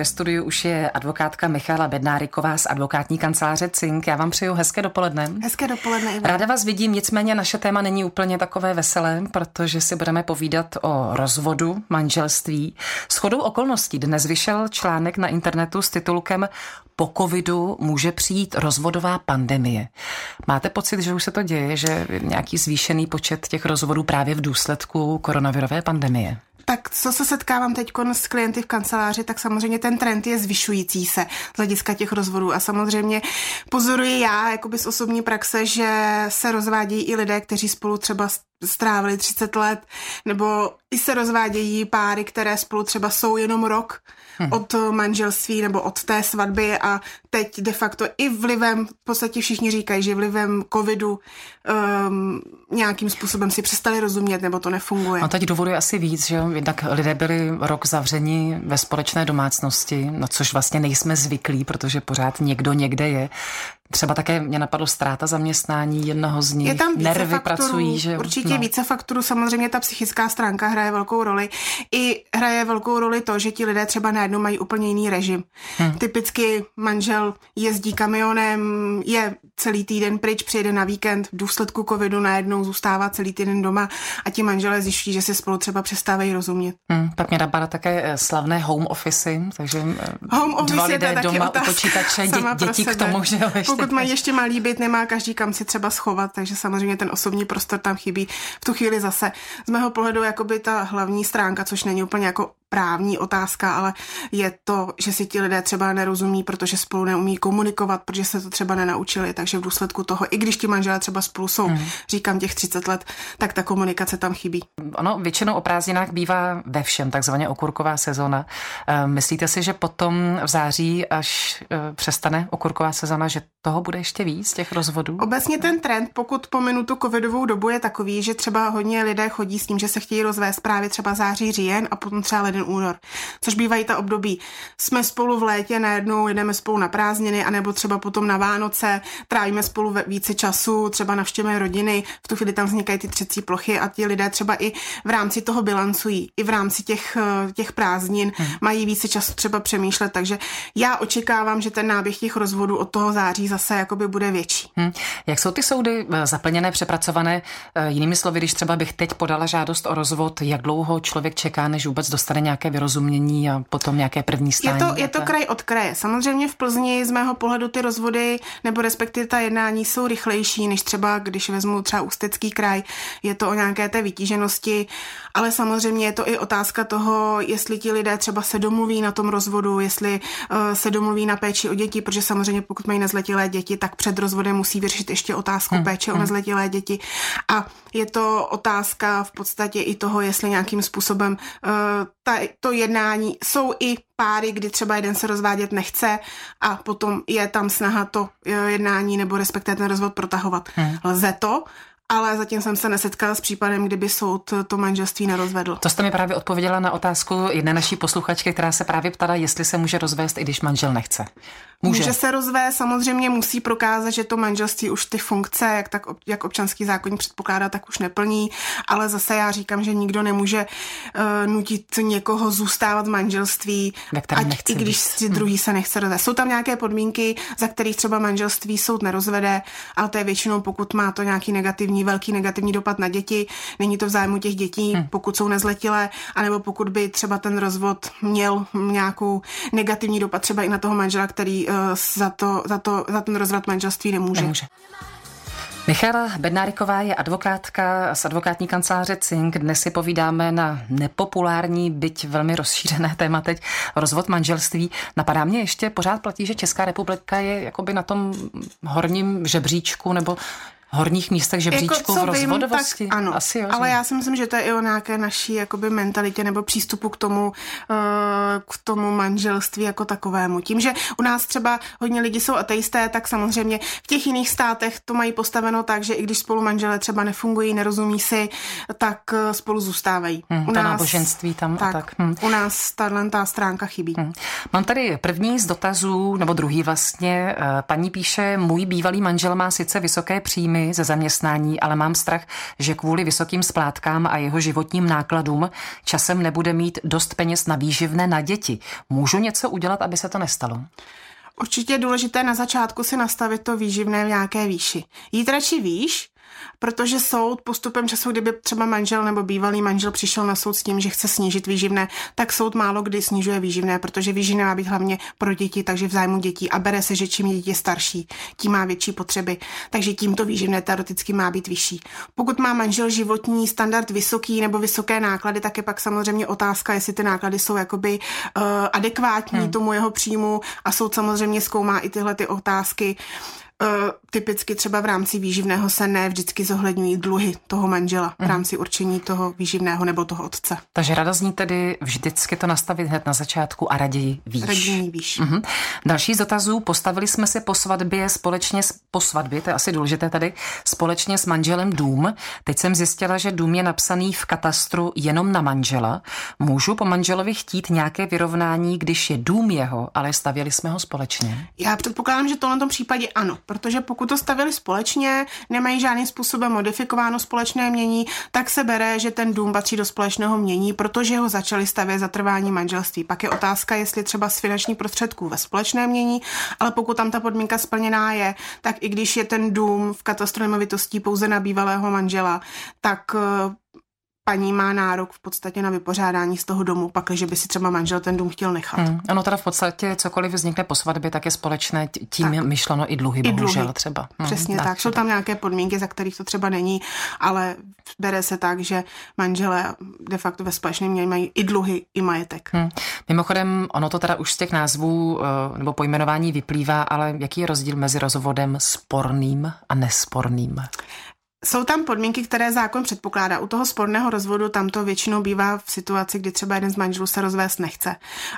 Ve studiu už je advokátka Michaela Bednáriková z advokátní kanceláře Cink. Já vám přeju hezké dopoledne. Hezké dopoledne, Ivan. Ráda vás vidím, nicméně naše téma není úplně takové veselé, protože si budeme povídat o rozvodu, manželství. Shodou okolností dnes vyšel článek na internetu s titulkem Po covidu může přijít rozvodová pandemie. Máte pocit, že už se to děje, že nějaký zvýšený počet těch rozvodů právě v důsledku koronavirové pandemie? Tak co se setkávám teď s klienty v kanceláři, tak samozřejmě ten trend je zvyšující se z hlediska těch rozvodů a samozřejmě pozoruji já jakoby z osobní praxe, že se rozvádějí i lidé, kteří spolu třeba strávili 30 let, nebo i se rozvádějí páry, které spolu třeba jsou jenom rok od manželství nebo od té svatby a teď de facto i vlivem, v podstatě všichni říkají, že vlivem covidu nějakým způsobem si přestali rozumět, nebo to nefunguje. A teď důvodu je asi víc, že jednak lidé byli rok zavřeni ve společné domácnosti, na což vlastně nejsme zvyklí, protože pořád někdo někde je. Třeba také mě napadlo ztráta zaměstnání jednoho z nich. Je tam více nervy faktorů, pracují, že určitě více faktorů, samozřejmě ta psychická stránka hraje velkou roli. I hraje velkou roli to, že ti lidé třeba najednou mají úplně jiný režim. Typicky manžel jezdí kamionem, je celý týden pryč, přijede na víkend, v důsledku covidu najednou zůstává celý týden doma a ti manželé zjišťují, že si spolu třeba přestávají rozumět. Pak mě napadá také slavné home office, takže home office dva lidé doma u počítače, děti k tomu, že pokud mají ještě malý byt, nemá každý kam si třeba schovat, takže samozřejmě ten osobní prostor tam chybí. V tu chvíli zase z mého pohledu jakoby ta hlavní stránka, což není úplně jako právní otázka, ale je to, že si ti lidé třeba nerozumí, protože spolu neumí komunikovat, protože se to třeba nenaučili, takže v důsledku toho, i když ti manželé třeba spolu jsou, říkám těch 30 let, tak ta komunikace tam chybí. Ono většinou o prázdninách bývá ve všem, takzvaně okurková sezona. Myslíte si, že potom v září, až přestane okurková sezona, že toho bude ještě víc, těch rozvodů? Obecně ten trend, pokud pominu tu covidovou dobu, je takový, že třeba hodně lidé chodí s tím, že se chtějí rozvést právě třeba září, říjen a potom třeba leden, únor, což bývají ta období. Jsme spolu v létě, najednou jedeme spolu na prázdniny, anebo třeba potom na Vánoce, trávíme spolu více času, třeba navštěvujeme rodiny, v tu chvíli tam vznikají ty třecí plochy a ti lidé třeba i v rámci toho bilancují, i v rámci těch prázdnin mají více času třeba přemýšlet, takže já očekávám, že ten náběh těch rozvodů od toho září zase jakoby bude větší. Jak jsou ty soudy zaplněné, přepracované? Jinými slovy, když třeba bych teď podala žádost o rozvod, jak dlouho člověk čeká, než vůbec dostane nějaké vyrozumění a potom nějaké první stání? Je to kraj od kraje. Samozřejmě v Plzni z mého pohledu ty rozvody nebo respektive ta jednání jsou rychlejší, než třeba když vezmu třeba Ústecký kraj. Je to o nějaké té vytíženosti, ale samozřejmě je to i otázka toho, jestli ti lidé třeba se domluví na tom rozvodu, jestli se domluví na péči o děti, protože samozřejmě pokud mají nezletilé děti, tak před rozvodem musí vyřešit ještě otázku péče o nezletilé děti. A je to otázka v podstatě i toho, jestli nějakým způsobem to jednání jsou i páry, kdy třeba jeden se rozvádět nechce a potom je tam snaha to jednání nebo respektive ten rozvod protahovat. Lze to, ale zatím jsem se nesetkala s případem, kdyby soud to manželství nerozvedl. To jste mi právě odpověděla na otázku jedné naší posluchačky, která se právě ptala, jestli se může rozvést, i když manžel nechce. Může se rozvést, samozřejmě musí prokázat, že to manželství už ty funkce, jak občanský zákoník předpokládá, tak už neplní, ale zase já říkám, že nikdo nemůže nutit někoho zůstávat v manželství, i když si druhý se nechce rozvést. Jsou tam nějaké podmínky, za kterých třeba manželství soud nerozvede, ale to je většinou, pokud má to nějaký velký negativní dopad na děti, není to v zájmu těch dětí, pokud jsou nezletilé, anebo pokud by třeba ten rozvod měl nějakou negativní dopad třeba i na toho manžela, který za ten rozvrat manželství nemůže. Michaela Bednáriková je advokátka z advokátní kanceláře Cink. Dnes si povídáme na nepopulární, byť velmi rozšířené téma teď, rozvod manželství. Napadá mě ještě, pořád platí, že Česká republika je jakoby na tom horním žebříčku nebo horních místech žebříčku v rozvodovosti? Tak ano, asi jo, ale já si myslím, že to je i o nějaké naší jakoby mentalitě nebo přístupu k tomu manželství jako takovému. Tím, že u nás třeba hodně lidí jsou ateisté, tak samozřejmě v těch jiných státech to mají postaveno tak, že i když spolu manželé třeba nefungují, nerozumí si, tak spolu zůstávají. Náboženství tam tak. U nás ta stránka chybí. Mám tady první z dotazů, nebo druhý vlastně. Paní píše, můj bývalý manžel má sice vysoké příjmy, příjmy ze zaměstnání, ale mám strach, že kvůli vysokým splátkám a jeho životním nákladům časem nebude mít dost peněz na výživné na děti. Můžu něco udělat, aby se to nestalo? Určitě je důležité na začátku si nastavit to výživné v nějaké výši. Jít radši výš, protože soud postupem času, kdyby třeba manžel nebo bývalý manžel přišel na soud s tím, že chce snížit výživné, tak soud málo kdy snižuje výživné, protože výživné má být hlavně pro děti, takže v zájmu dětí a bere se, že čím je dítě starší, tím má větší potřeby, takže tímto výživné teoreticky má být vyšší. Pokud má manžel životní standard vysoký nebo vysoké náklady, tak je pak samozřejmě otázka, jestli ty náklady jsou jakoby adekvátní tomu jeho příjmu a soud samozřejmě zkoumá i tyhle ty otázky. Typicky třeba v rámci výživného se ne vždycky zohledňují dluhy toho manžela v rámci určení toho výživného nebo toho otce. Takže rada zní tedy vždycky to nastavit hned na začátku a raději výš. Raději výš. Další z dotazů. Postavili jsme si po svatbě to je asi důležité tady, společně s manželem dům. Teď jsem zjistila, že dům je napsaný v katastru jenom na manžela. Můžu po manželovi chtít nějaké vyrovnání, když je dům jeho, ale stavěli jsme ho společně? Já předpokládám, že v tomto případě ano, protože pokud to stavili společně, nemají žádným způsobem modifikováno společné jmění, tak se bere, že ten dům patří do společného jmění, protože ho začali stavět za trvání manželství. Pak je otázka, jestli třeba z finančních prostředků ve společné jmění, ale pokud tam ta podmínka splněná je, tak i když je ten dům v katastru nemovitostí pouze na bývalého manžela, tak paní má nárok v podstatě na vypořádání z toho domu, pakliže by si třeba manžel ten dům chtěl nechat. Ono teda v podstatě cokoliv vznikne po svatbě, tak je společné, tím je myšleno i dluhy, bohužel třeba. Přesně tak. Jsou tam nějaké podmínky, za kterých to třeba není, ale bere se tak, že manželé de facto ve společném mění mají i dluhy, i majetek. Mimochodem, ono to teda už z těch názvů nebo pojmenování vyplývá, ale jaký je rozdíl mezi rozvodem sporným a nesporným? Jsou tam podmínky, které zákon předpokládá. U toho sporného rozvodu tam to většinou bývá v situaci, kdy třeba jeden z manželů se rozvést nechce.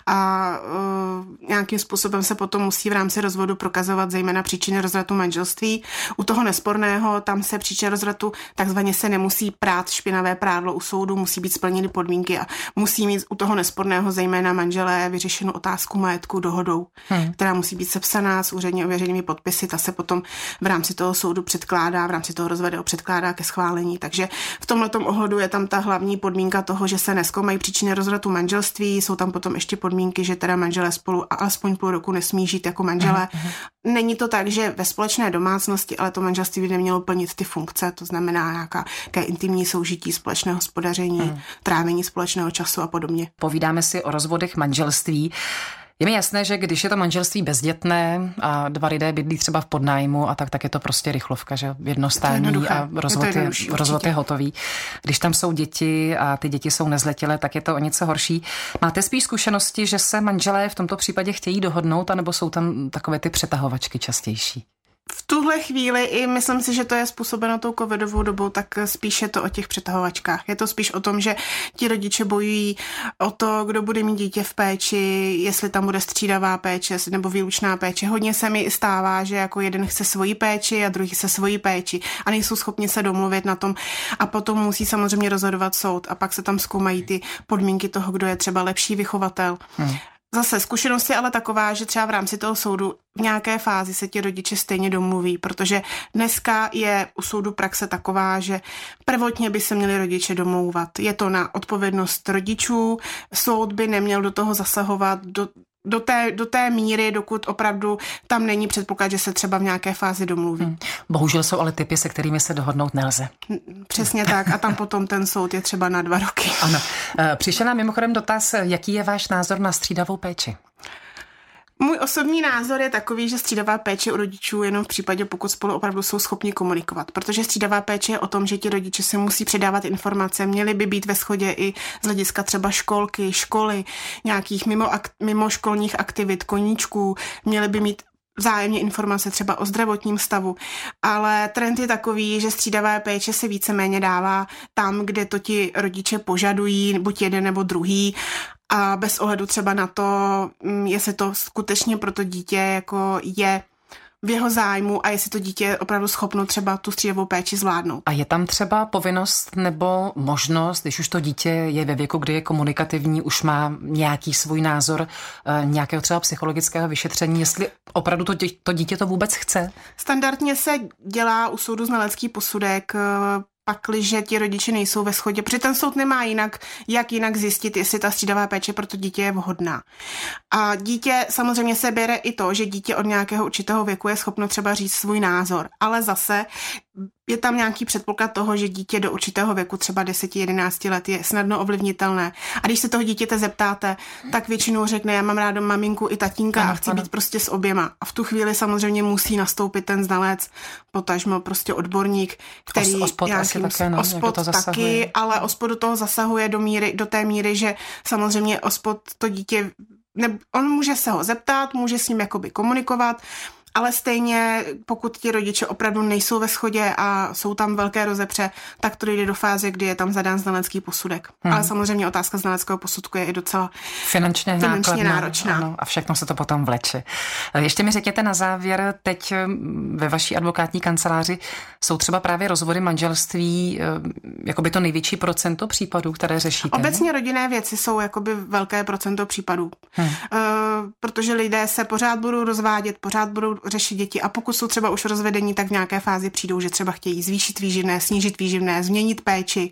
A nějakým způsobem se potom musí v rámci rozvodu prokazovat zejména příčiny rozvratu manželství. U toho nesporného tam se příčina rozvratu takzvaně se nemusí prát špinavé prádlo u soudu, musí být splněny podmínky a musí mít u toho nesporného zejména manželé vyřešenou otázku majetku dohodou, která musí být sepsaná s úředně ověřenými podpisy. Ta se potom v rámci toho soudu předkládá, v rámci toho rozvodu předkládá ke schválení. Takže v tomhletom ohledu je tam ta hlavní podmínka toho, že se nezkoumají příčiny rozvratu manželství, jsou tam potom ještě podmínky, že teda manželé spolu alespoň půl roku nesmí žít jako manželé. Není to tak, že ve společné domácnosti, ale to manželství by nemělo plnit ty funkce, to znamená nějaké intimní soužití, společné hospodaření, trávení společného času a podobně. Povídáme si o rozvodech manželství. Je mi jasné, že když je to manželství bezdětné a dva lidé bydlí třeba v podnájmu a tak je to prostě rychlovka, že jednostání a rozvod je hotový. Když tam jsou děti a ty děti jsou nezletilé, tak je to o něco horší. Máte spíš zkušenosti, že se manželé v tomto případě chtějí dohodnout, anebo jsou tam takové ty přetahovačky častější? V tuhle chvíli i myslím si, že to je způsobeno tou covidovou dobou, tak spíš je to o těch přetahovačkách. Je to spíš o tom, že ti rodiče bojují o to, kdo bude mít dítě v péči, jestli tam bude střídavá péče nebo výlučná péče. Hodně se mi stává, že jako jeden chce svoji péči a druhý chce svoji péči a nejsou schopni se domluvit na tom a potom musí samozřejmě rozhodovat soud a pak se tam zkoumají ty podmínky toho, kdo je třeba lepší vychovatel. Zase zkušenost je ale taková, že třeba v rámci toho soudu v nějaké fázi se ti rodiče stejně domluví, protože dneska je u soudu praxe taková, že prvotně by se měli rodiče domlouvat. Je to na odpovědnost rodičů, soud by neměl do toho zasahovat do té míry, dokud opravdu tam není předpoklad, že se třeba v nějaké fázi domluví. Bohužel jsou ale typy, se kterými se dohodnout nelze. Přesně tak a tam potom ten soud je třeba na 2 roky. Ano. Přišel nám mimochodem dotaz, jaký je váš názor na střídavou péči? Můj osobní názor je takový, že střídavá péče u rodičů jenom v případě, pokud spolu opravdu jsou schopni komunikovat. Protože střídavá péče je o tom, že ti rodiče se musí předávat informace, měli by být ve shodě i z hlediska třeba školky, školy, nějakých mimoškolních aktivit, koníčků, měli by mít vzájemně informace třeba o zdravotním stavu, ale trend je takový, že střídavá péče se víceméně dává tam, kde to ti rodiče požadují, buď jeden nebo druhý, a bez ohledu třeba na to, jestli to skutečně pro to dítě jako je v jeho zájmu a jestli to dítě je opravdu schopno třeba tu střídavou péči zvládnout. A je tam třeba povinnost nebo možnost, když už to dítě je ve věku, kdy je komunikativní, už má nějaký svůj názor, nějakého třeba psychologického vyšetření, jestli opravdu to dítě to vůbec chce? Standardně se dělá u soudu znalecký posudek, pakliže ti rodiče nejsou ve shodě, protože ten soud nemá jak jinak zjistit, jestli ta střídavá péče pro to dítě je vhodná. A dítě samozřejmě se bere i to, že dítě od nějakého určitého věku je schopno třeba říct svůj názor, ale zase je tam nějaký předpoklad toho, že dítě do určitého věku, třeba 10-11 let, je snadno ovlivnitelné. A když se toho dítěte zeptáte, tak většinou řekne, já mám ráda maminku i tatínka a chci být prostě s oběma. A v tu chvíli samozřejmě musí nastoupit ten znalec, potažmo prostě odborník, který OSPOD taky, ale OSPOD do toho zasahuje do té míry, že samozřejmě OSPOD to dítě, on může se ho zeptat, může s ním jakoby komunikovat, ale stejně, pokud ti rodiče opravdu nejsou ve shodě a jsou tam velké rozepře, tak to jde do fáze, kdy je tam zadán znalecký posudek. Ale samozřejmě otázka znaleckého posudku je i docela finančně náročná. Ano, a všechno se to potom vleče. Ještě mi řekněte na závěr, teď ve vaší advokátní kanceláři jsou třeba právě rozvody manželství jakoby to největší procento případů, které řešíte? Obecně rodinné věci jsou jakoby velké procento případů. Protože lidé se pořád budou rozvádět, pořád budou řešit děti a pokud jsou třeba už rozvedení, tak v nějaké fázi přijdou, že třeba chtějí zvýšit výživné, snížit výživné, změnit péči.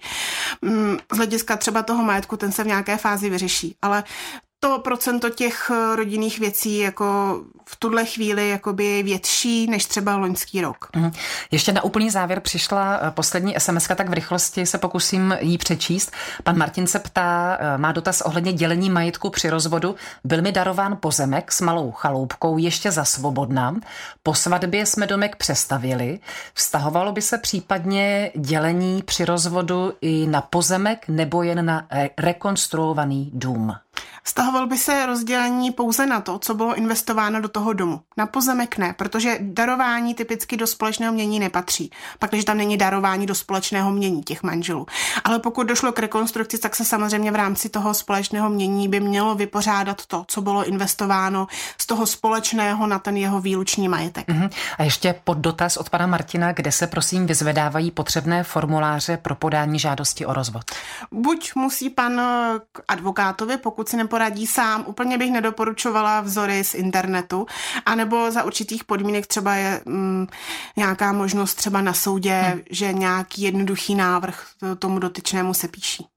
Z hlediska třeba toho majetku, ten se v nějaké fázi vyřeší, ale to procento těch rodinných věcí jako v tuhle chvíli jakoby větší než třeba loňský rok. Ještě na úplný závěr přišla poslední SMS-ka, tak v rychlosti se pokusím jí přečíst. Pan Martin se ptá, má dotaz ohledně dělení majetku při rozvodu. Byl mi darován pozemek s malou chaloupkou ještě za svobodna. Po svatbě jsme domek přestavěli. Vztahovalo by se případně dělení při rozvodu i na pozemek nebo jen na rekonstruovaný dům? Vztahoval by se rozdělení pouze na to, co bylo investováno do toho domu. Na pozemek ne, protože darování typicky do společného mění nepatří. Pak, když tam není darování do společného mění těch manželů. Ale pokud došlo k rekonstrukci, tak se samozřejmě v rámci toho společného mění by mělo vypořádat to, co bylo investováno z toho společného na ten jeho výlučný majetek. A ještě poddotaz od pana Martina, kde se prosím vyzvedávají potřebné formuláře pro podání žádosti o rozvod? Buď musí pan k advokátovi, pokud si neporadí sám, úplně bych nedoporučovala vzory z internetu, anebo za určitých podmínek třeba je nějaká možnost třeba na soudě, že nějaký jednoduchý návrh tomu dotyčnému se píší.